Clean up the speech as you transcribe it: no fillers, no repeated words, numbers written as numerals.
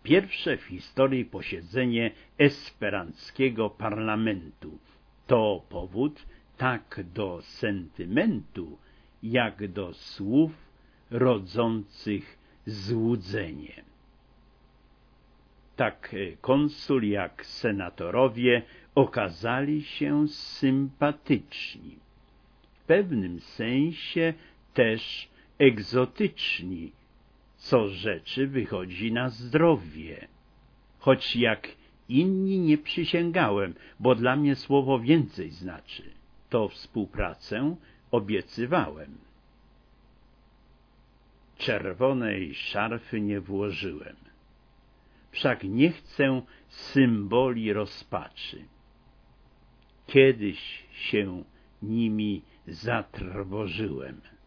pierwsze w historii posiedzenie esperanckiego parlamentu. To powód tak do sentymentu, jak do słów rodzących złudzenie. Tak konsul jak senatorowie okazali się sympatyczni, w pewnym sensie też egzotyczni, co rzeczy wychodzi na zdrowie. Choć jak inni nie przysięgałem, bo dla mnie słowo więcej znaczy, to współpracę obiecywałem. Czerwonej szarfy nie włożyłem, wszak nie chcę symboli rozpaczy. Kiedyś się nimi zatrwożyłem.